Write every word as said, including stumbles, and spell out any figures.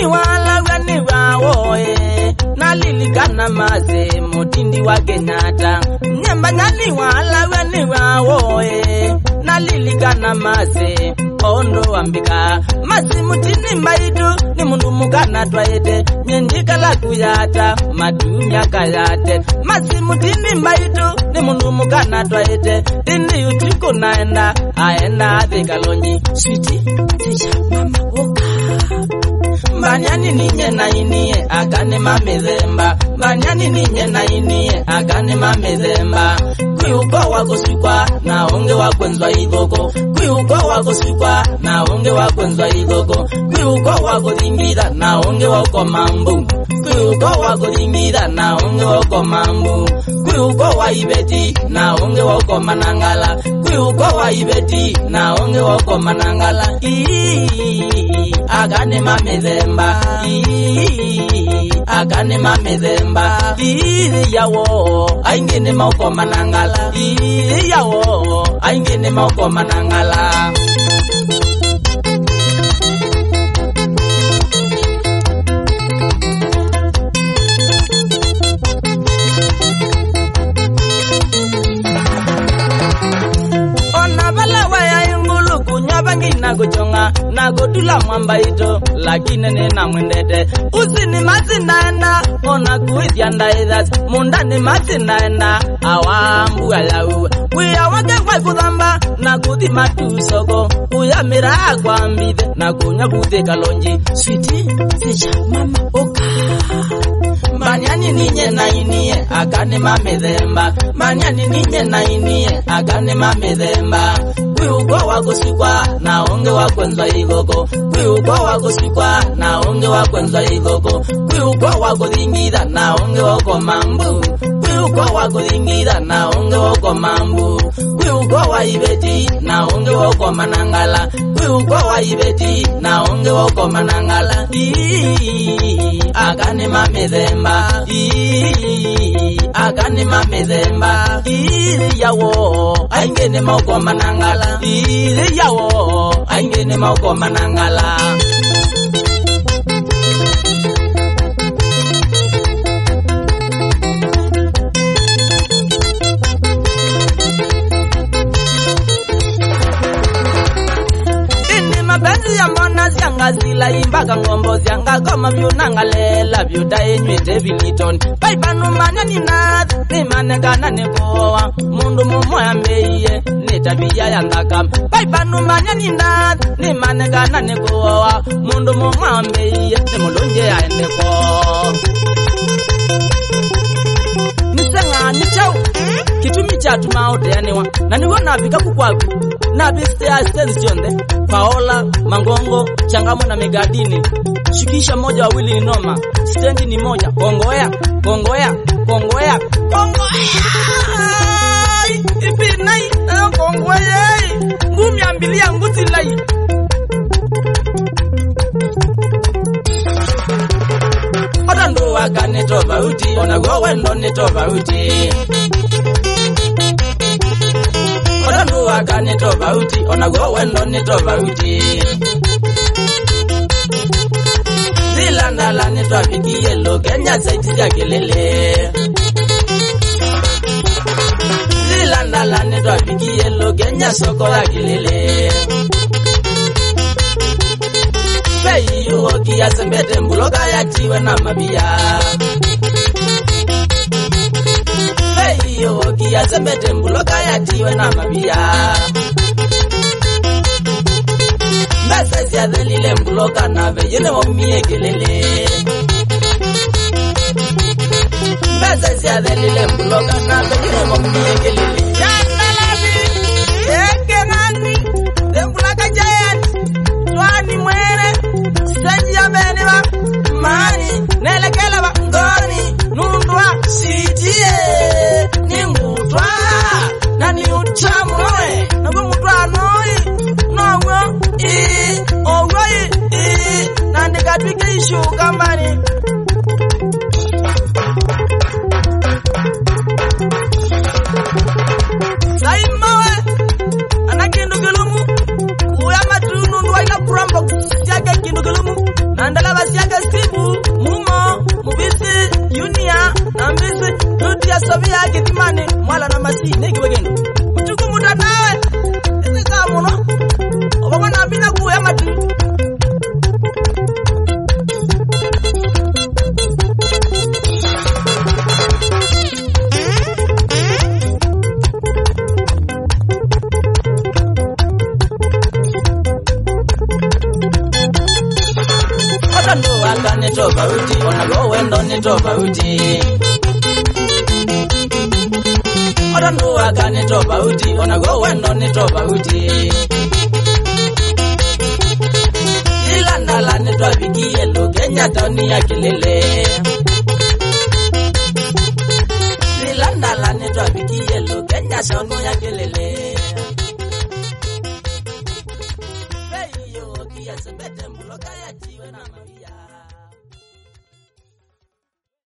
Manyani wala wani wawoe nalilikana maze mutindi wa Kenyatta. Manyani wala wani wawoe nalilikana maze ondo ambika masi mutini mbaitu ni mundu mugana twaete myendika la kuyata madumya kayate masi mutini mbaitu ni mundu mugana twaete indi utiko naenda aenda ade kalonji switi tisha mama woka Manyani ninye na inie agane mamezemba Manyani ninye na inie agane mamezemba Kuyuko wako sikwa na onge wakwenzwa igoko Kuyuko wako sikwa na onge wakwenzwa igoko Kuyuko wako zingira na onge wako mambu Kuyuko wako zingira na onge wako mambu Kuyuko wa ibeti na onge wako manangala Kuyuko wa ibeti na onge wako manangala Iiii agane mamezemba Iiii agane mamezemba Iiii yawo aingene mauko manangala Iiii yawo aingene mauko manangala Nago jonga nago dula mwamba ito lakini nena mwendete usini masi naenda ona kuithia ndaithas mundani masi naenda awambu alau uya wake kwa kudhamba na kuthi matusoko uya mira kwa mbithe na kunya kuthe kalonji switi sisha mama oka Manyani ninye na inie agane mamezemba Manyani ninye na inie agane mamezemba Kuyuko wako sikwa na onge wakwenzwa igoko Kuyuko wako sikwa na onge wakwenzwa igoko Kuyuko wako zingira na onge wako mambu Kuyuko wako zingira na onge wako mambu Kuyuko wa ibeti na onge wako manangala Kuyuko wa ibeti na onge wako manangala Iiii agane mamezemba Iiii agane mamezemba Iiii yawo aingene mauko manangala Iiii yawo aingene mauko manangala Mapenzi ya mbona zianga zila imbaga ngombo zianga goma vyunanga lela vyuda enywe vilitoni Paipanu Manyani nath ni manegana nekoa mundu mumoya mbeiye ni tabia ya ndakam Paipanu Manyani nath ni manegana nekoa mundu mumoya mbeiye ni mulunje ya endeko Nisenga nichau kitumi cha tumaote yanewa na niwona vika kukwaku na biste ya stensionde Paola, Mangongo, Changamo na Megadini Shikisha moja wawili ni noma Stendi ni moja Kongoya, Kongoya, Kongoya Kongoya Ipi nai, Kongoya Ngumi ambilia nguti lai Odandu waka netova uti Onagowe ndo netova uti Odandu waka netova uti Onagowe ndo netova uti Zilandala netova viki yelo Kenya saiti ya kelele Zilandala netova viki yelo Kenya soko ya kelele Fei yuoki ya sembete mbuloga ya tiwe na mabia Fei yuoki ya sembete mbuloga ya tiwe na mabia Mbesa siya dhelile mbuloga na vejene wamie kelele Mbesa siya dhelile mbuloga na vejene wamie kelele Jana labi, eke nani, dembulaga giant Twani mwere Senji ya beniwa Mani Nelekela wa ngoni Nundwa Sitie Ningutwa Nani uchamoe Nago mutwa noi Nogo Ii Ogoi Ii Nandika twike ishu kambani Saimawe Anakindu gilumu Kuya matu nundwa ila kurambo Siage kindu gilumu andala basiaga sibu mumo mubisi yunia na mbisi tutia sabia kitimani mwala na masine kibegeno uchuku muda nawe isi kamuno obama nabina kuya mati Waka ni tofauti, wanago wendo ni tofauti. Orandu waka ni tofauti, wanago wendo ni tofauti. Ilandala ni twabiki yelu, Kenya toni ya kilele. Ilandala ni twabiki yelu, Kenya toni ya kilele. Hey yo, kia sebete mbuloka ya jiwe na maria.